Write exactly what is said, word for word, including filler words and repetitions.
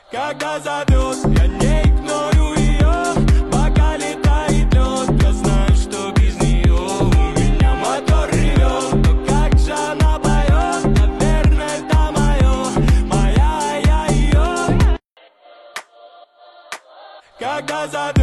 Когда зовет, я не игнорю ее. Пока летает лед, я знаю, что без нее у меня мотор ревет. Но как же она поет, наверное, это мое, моя я ее. Когда зовет.